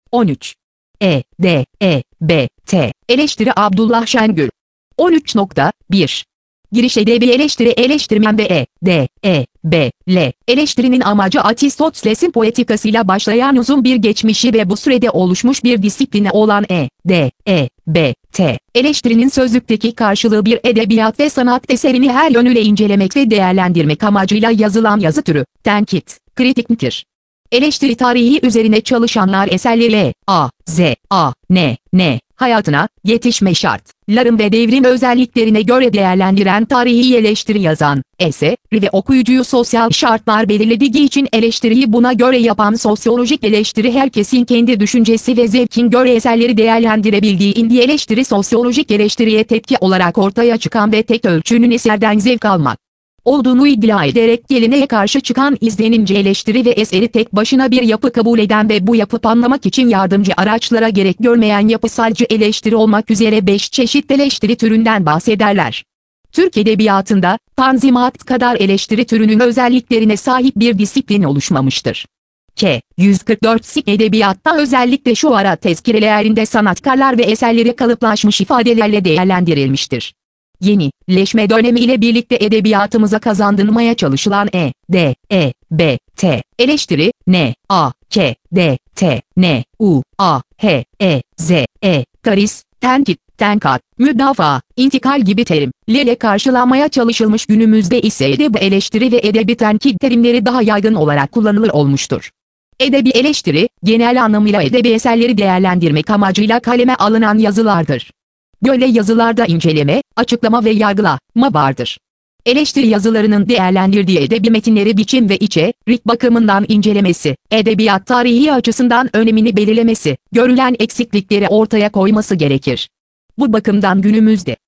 13. E.D.E.B.T. Eleştiri Abdullah Şengül. 13.1. Giriş edebi eleştiri eleştirmen ve E.D.E.B.L. Eleştirinin amacı Aristoteles'in poetikasıyla başlayan uzun bir geçmişi ve bu sürede oluşmuş bir disipline olan E.D.E.B.T. Eleştirinin sözlükteki karşılığı bir edebiyat ve sanat eserini her yönüyle incelemek ve değerlendirmek amacıyla yazılan yazı türü, tenkit, kritiktir. Eleştiri tarihi üzerine çalışanlar eserleri A.Z.A.N.N. hayatına, yetişme şartların ve devrim özelliklerine göre değerlendiren tarihi eleştiri yazan, eseri ve okuyucuyu sosyal şartlar belirlediği için eleştiriyi buna göre yapan sosyolojik eleştiri herkesin kendi düşüncesi ve zevkin göre eserleri değerlendirebildiği eleştiri sosyolojik eleştiriye tepki olarak ortaya çıkan ve tek ölçünün eserden zevk almak olduğunu iddia ederek geleneğe karşı çıkan izlenimci eleştiri ve eseri tek başına bir yapı kabul eden ve bu yapı anlamak için yardımcı araçlara gerek görmeyen yapısalcı eleştiri olmak üzere 5 çeşit eleştiri türünden bahsederler. Türk edebiyatında, Tanzimat kadar eleştiri türünün özelliklerine sahip bir disiplin oluşmamıştır. 144 edebiyatta özellikle şu ara tezkirelerinde sanatkarlar ve eserleri kalıplaşmış ifadelerle değerlendirilmiştir. Yenileşme dönemi ile birlikte edebiyatımıza kazandırılmaya çalışılan E.D.E.B.T. eleştiri, N.A.K.D.T. N.U.A.H.E.Z.E. karis, tenkit, tenkat, müdafaa, intikal gibi terimlerle karşılanmaya çalışılmış, günümüzde ise edebi eleştiri ve edebi tenkit terimleri daha yaygın olarak kullanılır olmuştur. Edebi eleştiri, genel anlamıyla edebi eserleri değerlendirmek amacıyla kaleme alınan yazılardır. Böyle yazılarda inceleme, açıklama ve yargılama vardır. Eleştiri yazılarının değerlendirdiği edebi metinleri biçim ve içerik bakımından incelemesi, edebiyat tarihi açısından önemini belirlemesi, görülen eksiklikleri ortaya koyması gerekir. Bu bakımdan günümüzde